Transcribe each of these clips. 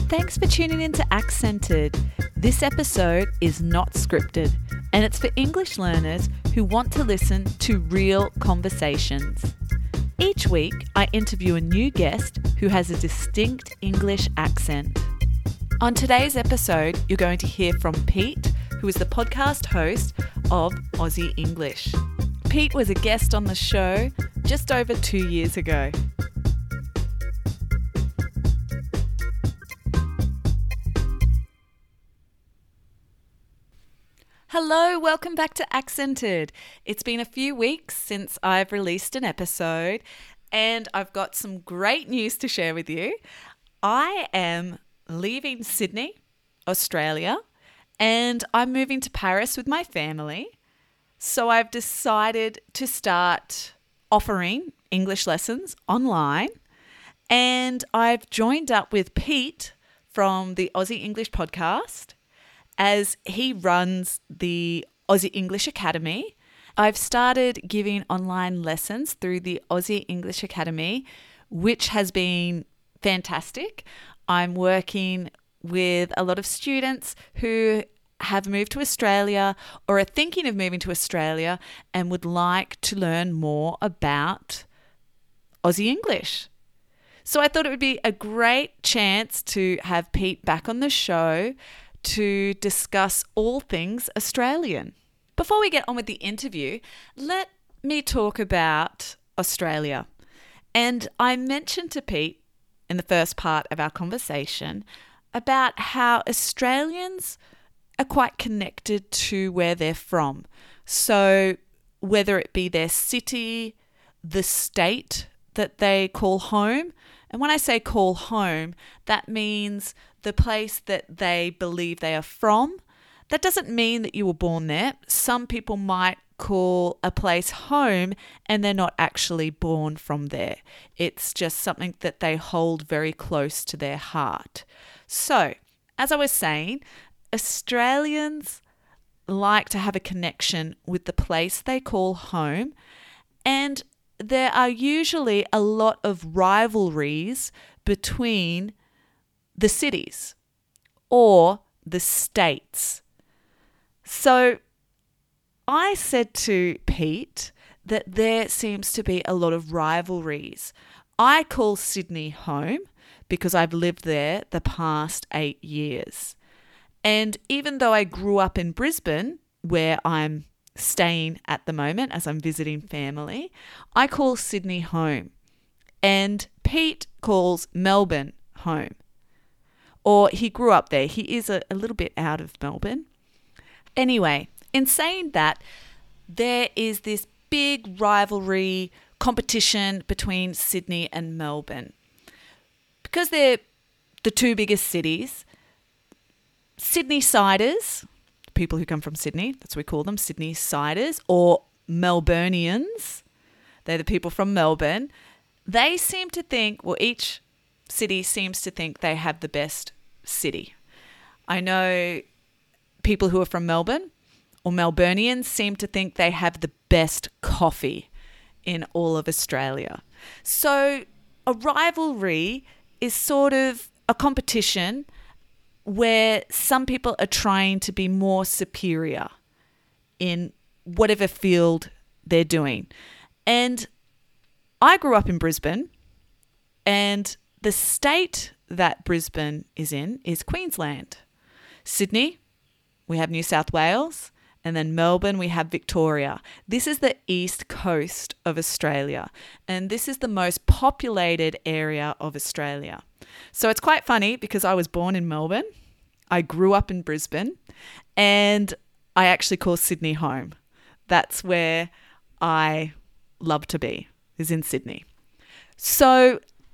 Thanks for tuning in to Accented. This episode is not scripted, and it's for English learners who want to listen to real conversations. Each week, I interview a new guest who has a distinct English accent. On today's episode, you're going to hear from Pete, who is the podcast host of Aussie English. Pete was a guest on the show just over 2 years ago. Hello, welcome back to Accented. It's been a few weeks since I've released an episode and I've got some great news to share with you. I am leaving Sydney, Australia, and I'm moving to Paris with my family. So I've decided to start offering English lessons online, and I've joined up with Pete from the Aussie English podcast as he runs the Aussie English Academy. I've started giving online lessons through the Aussie English Academy, which has been fantastic. I'm working with a lot of students who have moved to Australia or are thinking of moving to Australia and would like to learn more about Aussie English. So I thought it would be a great chance to have Pete back on the show to discuss all things Australian. Before we get on with the interview, let me talk about Australia. And I mentioned to Pete in the first part of our conversation about how Australians are quite connected to where they're from. So whether it be their city, the state that they call home, and when I say call home, that means the place that they believe they are from. That doesn't mean that you were born there. Some people might call a place home and they're not actually born from there. It's just something that they hold very close to their heart. So, as I was saying, Australians like to have a connection with the place they call home, and there are usually a lot of rivalries between the cities or the states. So I said to Pete that there seems to be a lot of rivalries. I call Sydney home because I've lived there the past 8 years. And even though I grew up in Brisbane, where I'm staying at the moment as I'm visiting family, I call Sydney home. And Pete calls Melbourne home. Or he grew up there. He is a little bit out of Melbourne. Anyway, in saying that, there is this big rivalry competition between Sydney and Melbourne. Because they're the two biggest cities, Sydney-siders, people who come from Sydney, that's what we call them, Sydney-siders, or Melburnians, they're the people from Melbourne, they seem to think, well, each city seems to think they have the best city. I know people who are from Melbourne or Melburnians seem to think they have the best coffee in all of Australia. So a rivalry is sort of a competition where some people are trying to be more superior in whatever field they're doing. And I grew up in Brisbane, and the state that Brisbane is in is Queensland. Sydney, we have New South Wales, and then Melbourne, we have Victoria. This is the east coast of Australia, and this is the most populated area of Australia. So it's quite funny because I was born in Melbourne, I grew up in Brisbane, and I actually call Sydney home. That's where I love to be, is in Sydney. So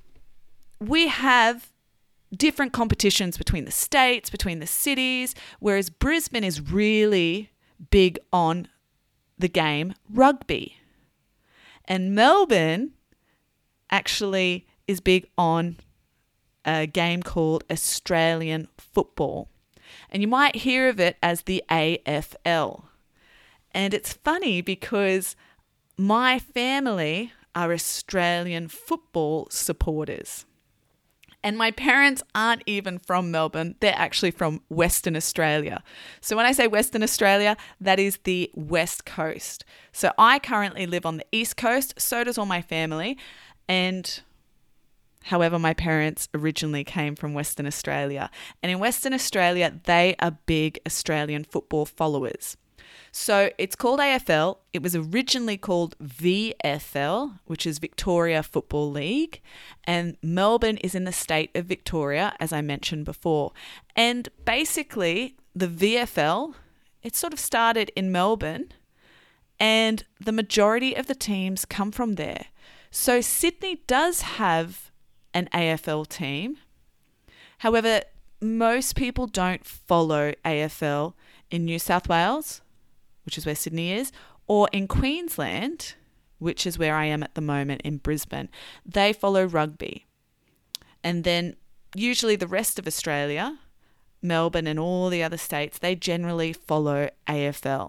we have different competitions between the states, between the cities, whereas Brisbane is really big on the game rugby. And Melbourne actually is big on a game called Australian football. And you might hear of it as the AFL. And it's funny because my family are Australian football supporters. And my parents aren't even from Melbourne. They're actually from Western Australia. So when I say Western Australia, that is the West Coast. So I currently live on the East Coast. So does all my family. And however, my parents originally came from Western Australia. And in Western Australia, they are big Australian football followers. So it's called AFL. It was originally called VFL, which is Victoria Football League. And Melbourne is in the state of Victoria, as I mentioned before. And basically, the VFL, it sort of started in Melbourne, and the majority of the teams come from there. So Sydney does have an AFL team. However, most people don't follow AFL in New South Wales, which is where Sydney is, or in Queensland, which is where I am at the moment in Brisbane. They follow rugby. And then usually the rest of Australia, Melbourne and all the other states, they generally follow AFL.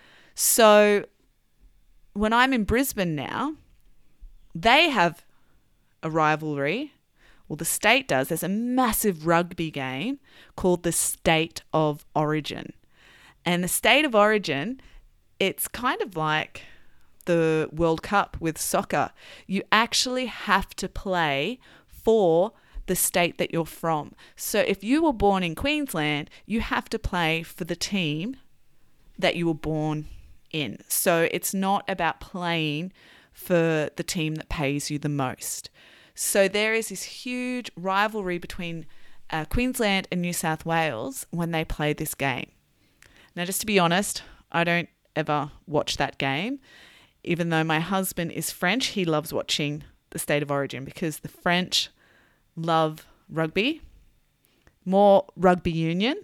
So when I'm in Brisbane now, they have a rivalry. Well, the state does. There's a massive rugby game called the State of Origin. And the State of Origin, it's kind of like the World Cup with soccer. You actually have to play for the state that you're from. So if you were born in Queensland, you have to play for the team that you were born in. So it's not about playing for the team that pays you the most. So there is this huge rivalry between Queensland and New South Wales when they play this game. Now, just to be honest, I don't ever watch that game. Even though my husband is French, he loves watching the State of Origin because the French love rugby, more rugby union.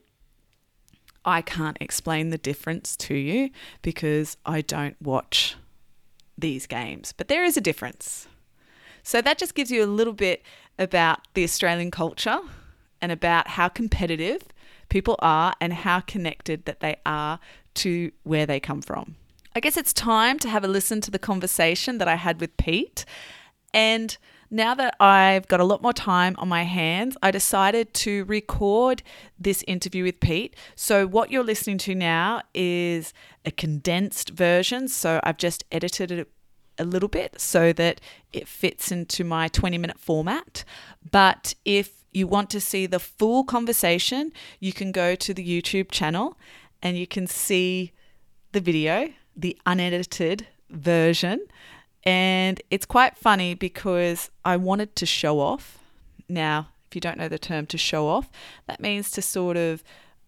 I can't explain the difference to you because I don't watch these games, but there is a difference. So that just gives you a little bit about the Australian culture and about how competitive people are and how connected that they are to where they come from. I guess it's time to have a listen to the conversation that I had with Pete. And now that I've got a lot more time on my hands, I decided to record this interview with Pete. So what you're listening to now is a condensed version. So I've just edited it a little bit so that it fits into my 20-minute format. But if you want to see the full conversation, you can go to the YouTube channel and you can see the video, the unedited version. And it's quite funny because I wanted to show off. Now, if you don't know the term to show off, that means to sort of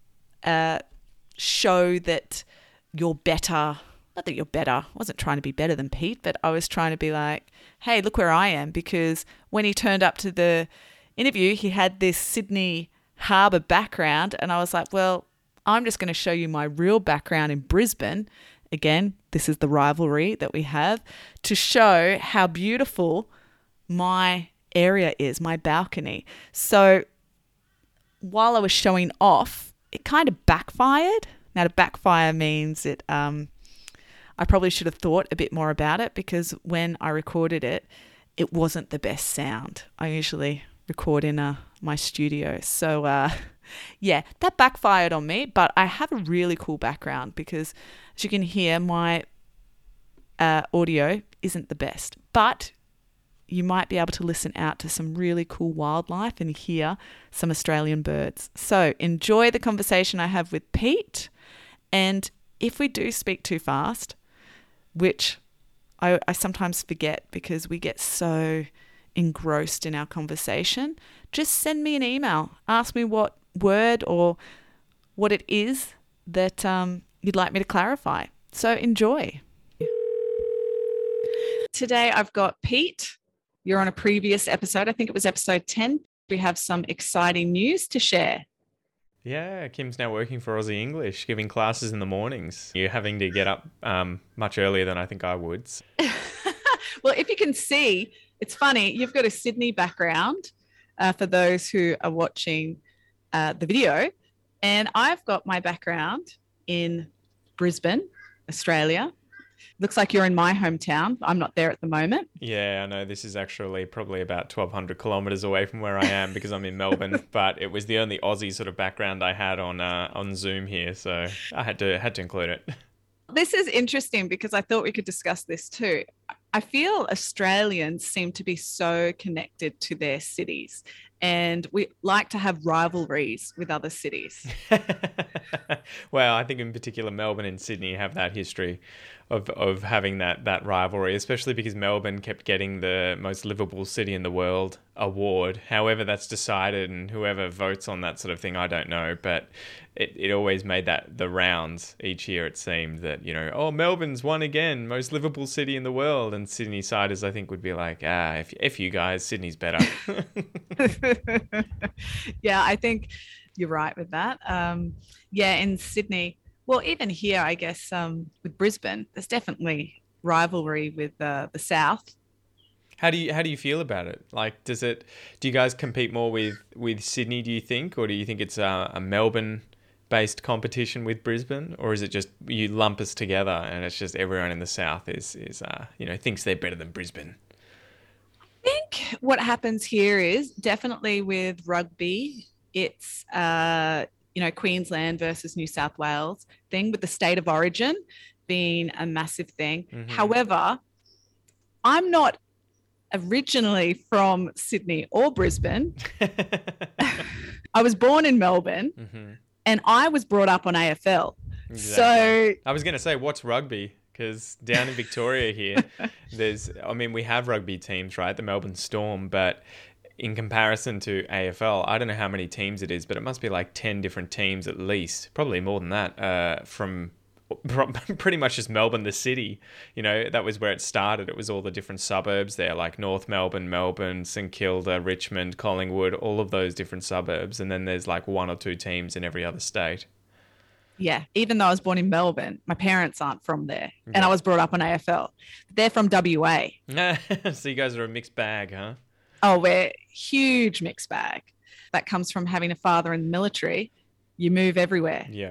show that you're better. Not that you're better. I wasn't trying to be better than Pete, but I was trying to be like, hey, look where I am. Because when he turned up to the interview, he had this Sydney Harbour background. And I was like, well, I'm just going to show you my real background in Brisbane. Again, this is the rivalry that we have to show how beautiful my area is, my balcony. So while I was showing off, it kind of backfired. Now, to backfire means it. I probably should have thought a bit more about it because when I recorded it, it wasn't the best sound. I usually record in my studio. So, yeah, that backfired on me, but I have a really cool background because as you can hear, my audio isn't the best, but you might be able to listen out to some really cool wildlife and hear some Australian birds. So enjoy the conversation I have with Pete. And if we do speak too fast, which I sometimes forget because we get so engrossed in our conversation, just send me an email. Ask me what word or what it is that you'd like me to clarify. So enjoy. Today I've got Pete. You're on a previous episode. I think it was episode 10. We have some exciting news to share. Yeah, Kim's now working for Aussie English, giving classes in the mornings. You're having to get up much earlier than I think I would. Well, if you can see, it's funny. You've got a Sydney background for those who are watching the video. And I've got my background in Brisbane, Australia. Looks like you're in my hometown. I'm not there at the moment. Yeah, I know this is actually probably about 1,200 kilometers away from where I am because I'm in Melbourne, but it was the only Aussie sort of background I had on Zoom here, so I had to include it. This is interesting because I thought we could discuss this too. I feel Australians seem to be so connected to their cities and we like to have rivalries with other cities. Well, I think in particular Melbourne and Sydney have that history of having that rivalry, especially because Melbourne kept getting the most livable city in the world award. However that's decided and whoever votes on that sort of thing, I don't know, but it always made that the rounds each year. It seemed that, oh, Melbourne's won again, most livable city in the world, and Sydney siders I think would be like, if you guys, Sydney's better. Yeah, I think you're right with that. Yeah, in Sydney, well, even here, I guess with Brisbane, there's definitely rivalry with the South. How do you feel about it? Like, do you guys compete more with Sydney, do you think, or do you think it's a Melbourne based competition with Brisbane, or is it just you lump us together and it's just everyone in the South is thinks they're better than Brisbane? I think what happens here is definitely with rugby, it's Queensland versus New South Wales thing with the state of origin being a massive thing. Mm-hmm. However, I'm not originally from Sydney or Brisbane. I was born in Melbourne, mm-hmm. and I was brought up on AFL. Exactly. So I was going to say, what's rugby? Because down in Victoria here, we have rugby teams, right? The Melbourne Storm, but in comparison to AFL, I don't know how many teams it is, but it must be like 10 different teams at least, probably more than that, from pretty much just Melbourne, the city. That was where it started. It was all the different suburbs there, like North Melbourne, St Kilda, Richmond, Collingwood, all of those different suburbs. And then there's like one or two teams in every other state. yeah, even though I was born in Melbourne, my parents aren't from there, and I was brought up on AFL. They're from WA. So you guys are a mixed bag, huh? Oh, we're huge mixed bag. That comes from having a father in the military. You move everywhere. Yeah.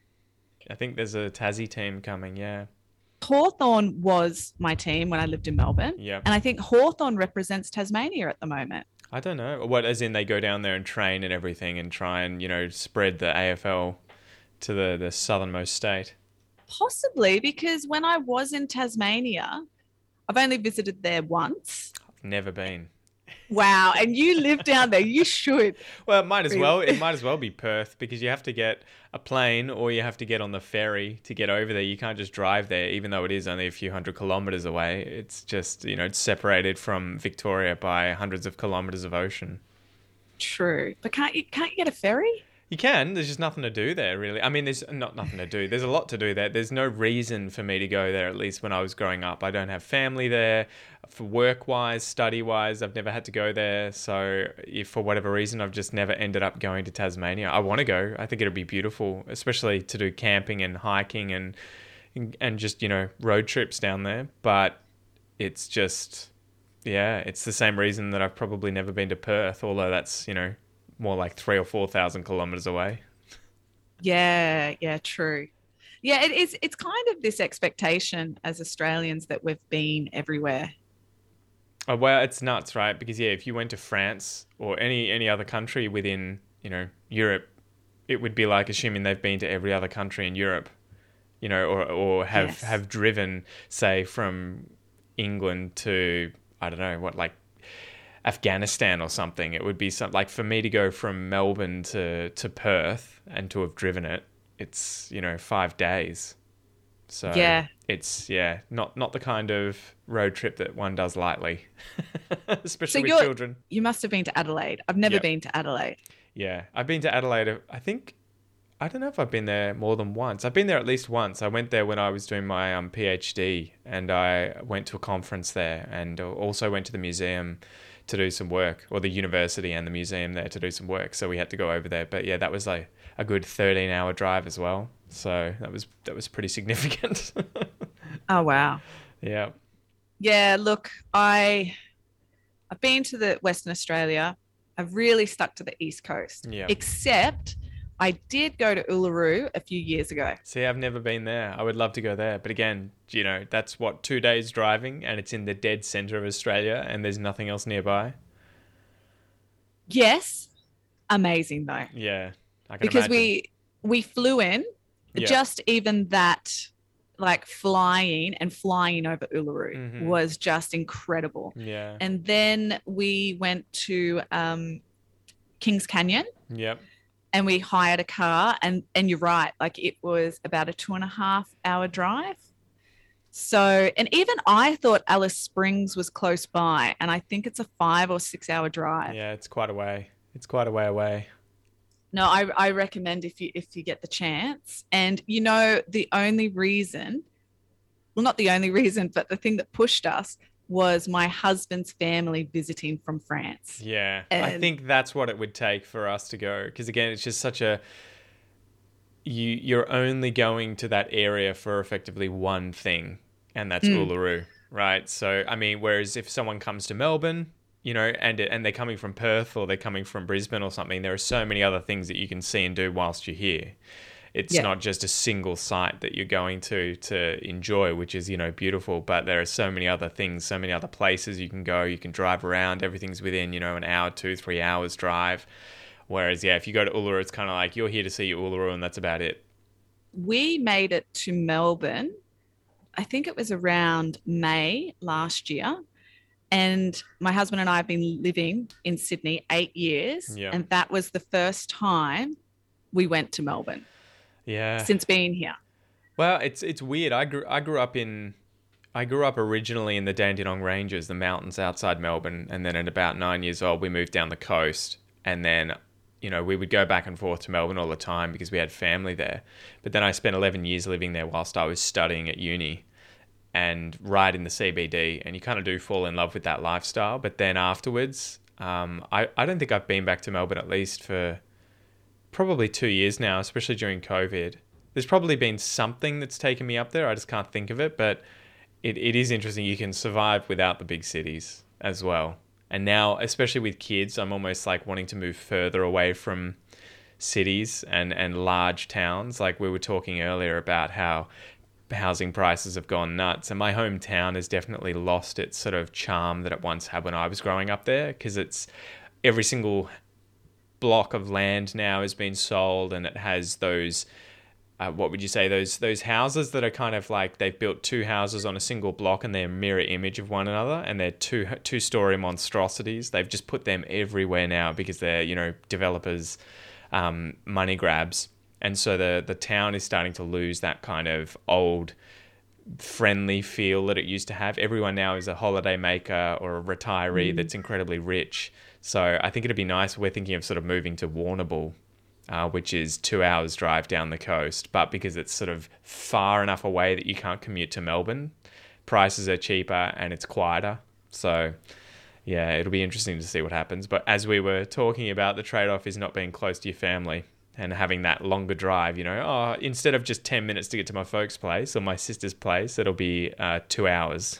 I think there's a Tassie team coming, yeah. Hawthorn was my team when I lived in Melbourne. Yeah. And I think Hawthorn represents Tasmania at the moment. I don't know. What, as in they go down there and train and everything and try and, spread the AFL to the southernmost state? Possibly, because when I was in Tasmania, I've only visited there once. I've never been. Wow. And you live down there. You should. Well, it might as well be Perth, because you have to get a plane or you have to get on the ferry to get over there. You can't just drive there, even though it is only a few hundred kilometers away. It's just, it's separated from Victoria by hundreds of kilometers of ocean. True. But can't you get a ferry? You can. There's just nothing to do there, really. I mean, there's not nothing to do. There's a lot to do there. There's no reason for me to go there, at least when I was growing up. I don't have family there. For work-wise, study-wise, I've never had to go there. So if for whatever reason, I've just never ended up going to Tasmania. I want to go. I think it'd be beautiful, especially to do camping and hiking and just, road trips down there. But it's just, yeah, it's the same reason that I've probably never been to Perth, although that's, more like 3,000 or 4,000 kilometers away. Yeah, true. Yeah, it is. It's kind of this expectation as Australians that we've been everywhere. Oh, well, it's nuts, right? Because if you went to France or any other country within, Europe, it would be like assuming they've been to every other country in Europe, or have driven, say, from England to, I don't know, like Afghanistan or something. It would be something like, for me to go from Melbourne to Perth and to have driven it's 5 days. So yeah, it's not the kind of road trip that one does lightly, especially with children. You must have been to Adelaide. I've never been to Adelaide. Yeah, I've been to Adelaide. I don't know if I've been there more than once. I've been there at least once. I went there when I was doing my PhD, and I went to a conference there, and also went to the museum to do some work, or the university and the museum there to do some work. So we had to go over there. But yeah, that was like a good 13-hour drive as well. So that was pretty significant. Oh, wow. Yeah. Yeah, look, I've been to the Western Australia. I've really stuck to the East Coast. Yeah. Except I did go to Uluru a few years ago. See, I've never been there. I would love to go there. But again, that's what, 2 days driving, and it's in the dead center of Australia and there's nothing else nearby. Yes, amazing though, Yeah, I can because imagine. we flew in, Yeah. just even that, like flying over Uluru Hmm. was just incredible. Yeah. And then we went to Kings Canyon Yep. and we hired a car, and you're right, like it was about a 2.5 hour drive. So, and even I thought Alice Springs was close by, and I think it's a 5 or 6 hour drive. Yeah, it's quite a way. It's quite a way away. No, I recommend if you get the chance. And the only reason, well, not the only reason, but the thing that pushed us was my husband's family visiting from France. Yeah, I And think that's what it would take for us to go. Because again, it's just such a you're only going to that area for effectively one thing, and that's Uluru, right? So I mean, whereas if someone comes to Melbourne, and they're coming from Perth or they're coming from Brisbane or something, there are so many other things that you can see and do whilst you're here. It's yeah, not just a single site that you're going to enjoy, which is beautiful, but there are so many other things, so many other places you can go. You can drive around. Everything's within an hour, 2-3 hours drive. Whereas if you go to Uluru, it's kind of like you're here to see Uluru and that's about it. we made it to Melbourne. I think it was around May last year. And my husband and I have been living in Sydney 8 years. Yeah. And that was the first time we went to Melbourne Yeah. since being here. Well, it's weird. I grew up originally in the Dandenong Ranges, the mountains outside Melbourne, and then at about 9 years old, we moved down the coast, and then we would go back and forth to Melbourne all the time because we had family there. But then I spent 11 years living there whilst I was studying at uni, and right in the CBD, and you kind of do fall in love with that lifestyle. But then afterwards, I don't think I've been back to Melbourne at least for probably 2 years now, especially during COVID. There's probably been something that's taken me up there. I just can't think of it, but it is interesting. You can survive without the big cities as well. And now, especially with kids, I'm almost like wanting to move further away from cities and large towns. Like we were talking earlier about how housing prices have gone nuts, and my hometown has definitely lost its sort of charm that it once had when I was growing up there, because it's every single block of land now has been sold, and it has those what would you say, those houses that are kind of like they've built two houses on a single block and they're a mirror image of one another, and they're two-story monstrosities. They've just put them everywhere now because they're developers money grabs. And so the town is starting to lose that kind of old friendly feel that it used to have. Everyone now is a holiday maker or a retiree that's incredibly rich. So I think it'd be nice. We're thinking of sort of moving to Warrnambool, which is 2 hours drive down the coast. But because it's sort of far enough away that you can't commute to Melbourne, prices are cheaper and it's quieter. So yeah, it'll be interesting to see what happens. But as we were talking about, the trade-off is not being close to your family and having that longer drive. Instead of just 10 minutes to get to my folks' place or my sister's place, it'll be 2 hours.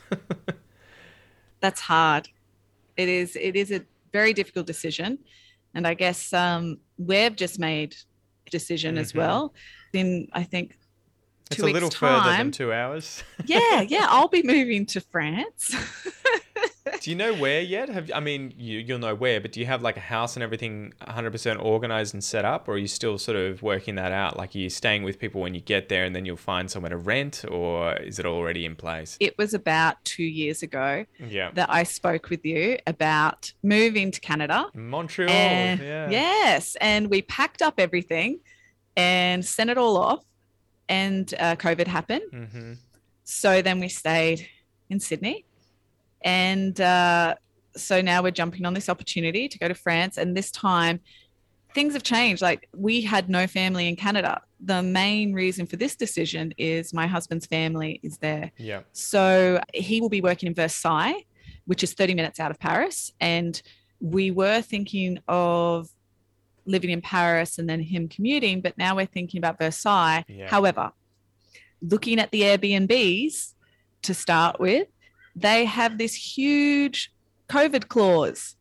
That's hard. It is a very difficult decision. And I guess we've just made a decision as well. In, I think, It's 2 a weeks' little further than time. 2 hours. Yeah, I'll be moving to France. Do you know where yet? You'll know where, but do you have like a house and everything 100% organized and set up, or are you still sort of working that out? Like, are you staying with people when you get there and then you'll find somewhere to rent, or is it already in place? It was about 2 years ago Yeah. that I spoke with you about moving to Canada. Montreal. And Yeah. yes, and we packed up everything and sent it all off, and COVID happened. Mm-hmm. So then we stayed in Sydney, and so now we're jumping on this opportunity to go to France. And this time things have changed. Like, we had no family in Canada. The main reason for this decision is my husband's family is there. Yeah. So he will be working in Versailles, which is 30 minutes out of Paris. And we were thinking of living in Paris and then him commuting, but now we're thinking about Versailles. Yeah. However, looking at the Airbnbs to start with, they have this huge COVID clause.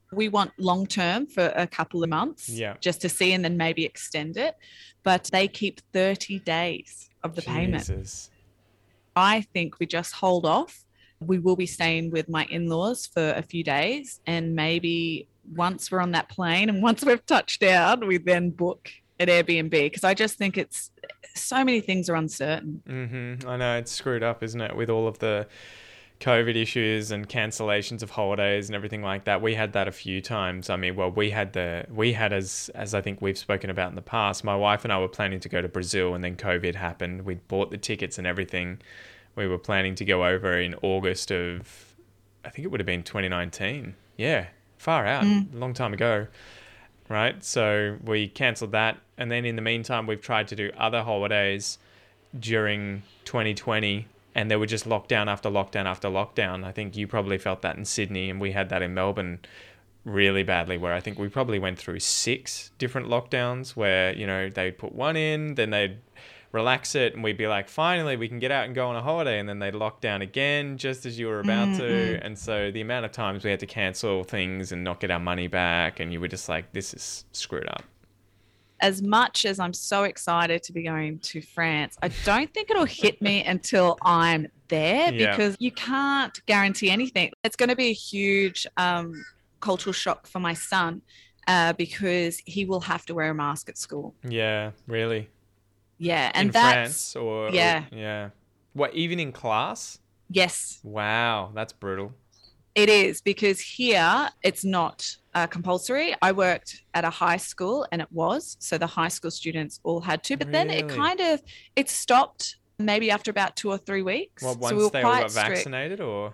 We want long term for a couple of months Yeah. just to see and then maybe extend it. But they keep 30 days of the payment. Jesus. I think we just hold off. We will be staying with my in laws for a few days. And maybe once we're on that plane and once we've touched down, we then book at Airbnb because I just think it's so many things are uncertain. I know, it's screwed up, isn't it, with all of the COVID issues and cancellations of holidays and everything like that. We had that a few times. I mean, well, we had as I think we've spoken about in the past, my wife and I were planning to go to Brazil and then COVID happened. We'd bought the tickets and everything. We were planning to go over in August of, I think it would have been 2019. Yeah, far out, a long time ago. Right? So we cancelled that. And then in the meantime, we've tried to do other holidays during 2020 and there were just lockdown after lockdown after lockdown. I think you probably felt that in Sydney and we had that in Melbourne really badly where I think we probably went through 6 different lockdowns where, you know, they'd put one in, then they'd relax it and we'd be like, finally we can get out and go on a holiday, and then they'd lock down again just as you were about to. And so the amount of times we had to cancel things and not get our money back, and you were just like, this is screwed up. As much as I'm so excited to be going to France, I don't think it'll hit me until I'm there because you can't guarantee anything. It's going to be a huge cultural shock for my son because he will have to wear a mask at school. Yeah, really? Yeah. And in that's France or yeah. What, even in class? Yes. Wow, that's brutal. It is, because here it's not compulsory. I worked at a high school and it was. So the high school students all had to. But then it stopped maybe after about 2 or 3 weeks. Well, once so we were they all quite got strict. vaccinated or?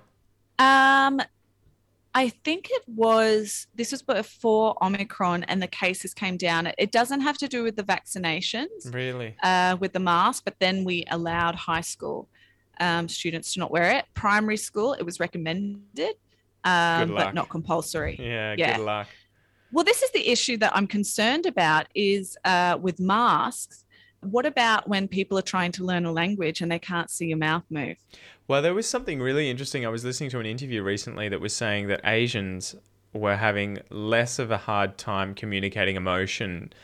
I think this was before Omicron and the cases came down. It doesn't have to do with the vaccinations. Really? With the mask, but then we allowed high school students to not wear it. Primary school, it was recommended. But not compulsory. Yeah, good luck. Well, this is the issue that I'm concerned about is with masks. What about when people are trying to learn a language and they can't see your mouth move? Well, there was something really interesting. I was listening to an interview recently that was saying that Asians were having less of a hard time communicating emotion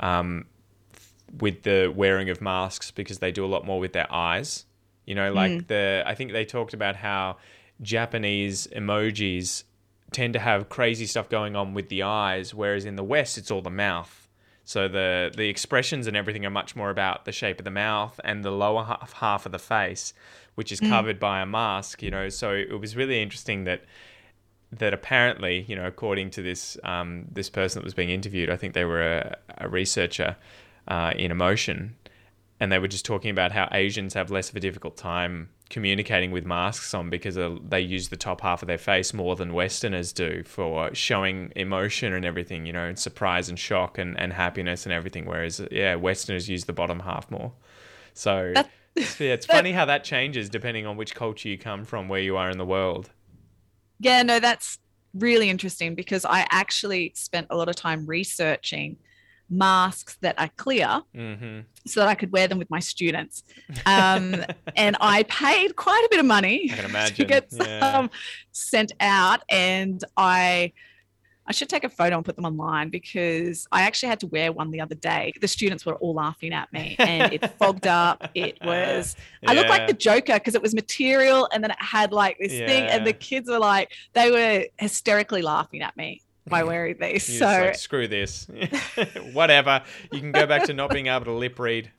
with the wearing of masks because they do a lot more with their eyes. You know, like I think they talked about how Japanese emojis tend to have crazy stuff going on with the eyes, whereas in the West, it's all the mouth. So the expressions and everything are much more about the shape of the mouth and the lower half of the face, which is covered by a mask, you know. So it was really interesting that apparently, you know, according to this this person that was being interviewed, I think they were a researcher in emotion, and they were just talking about how Asians have less of a difficult time communicating with masks on because they use the top half of their face more than Westerners do for showing emotion and everything, you know, and surprise and shock and happiness and everything, whereas, Westerners use the bottom half more. So, it's funny how that changes depending on which culture you come from, where you are in the world. Yeah, no, that's really interesting because I actually spent a lot of time researching masks that are clear so that I could wear them with my students. And I paid quite a bit of money to get some sent out. And I should take a photo and put them online because I actually had to wear one the other day. The students were all laughing at me and it fogged up. It was, I looked like the Joker because it was material and then it had like this thing and the kids were like, they were hysterically laughing at me by wearing these. So like, screw this. Whatever. You can go back to not being able to lip read.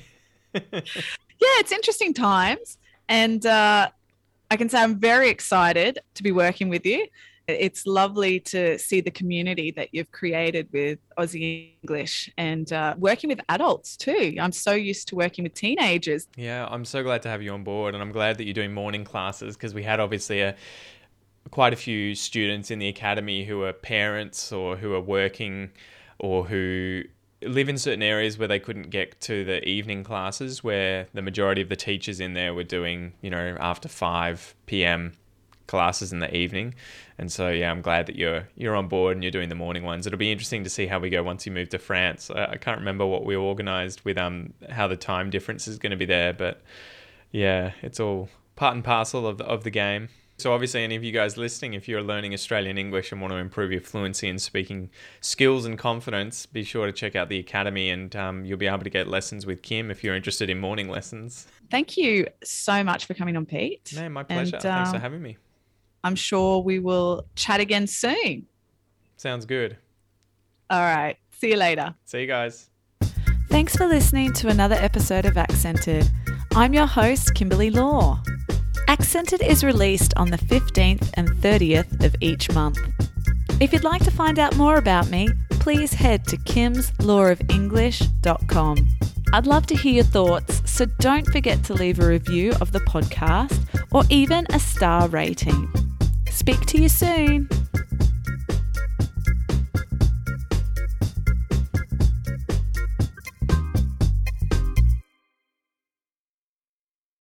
It's interesting times. And I can say I'm very excited to be working with you. It's lovely to see the community that you've created with Aussie English and working with adults too. I'm so used to working with teenagers. Yeah, I'm so glad to have you on board, and I'm glad that you're doing morning classes because we had obviously quite a few students in the academy who are parents or who are working or who live in certain areas where they couldn't get to the evening classes, where the majority of the teachers in there were doing, you know, after 5 p.m. classes in the evening. And so, I'm glad that you're on board and you're doing the morning ones. It'll be interesting to see how we go once you move to France. I can't remember what we organised with how the time difference is going to be there, but it's all part and parcel of the game. So obviously, any of you guys listening, if you're learning Australian English and want to improve your fluency and speaking skills and confidence, be sure to check out the Academy, and you'll be able to get lessons with Kim if you're interested in morning lessons. Thank you so much for coming on, Pete. No, my pleasure. And, Thanks for having me. I'm sure we will chat again soon. Sounds good. All right. See you later. See you guys. Thanks for listening to another episode of Accented. I'm your host, Kimberly Law. Accented is released on the 15th and 30th of each month. If you'd like to find out more about me, please head to kimslawoфenglish.com. I'd love to hear your thoughts, so don't forget to leave a review of the podcast or even a star rating. Speak to you soon.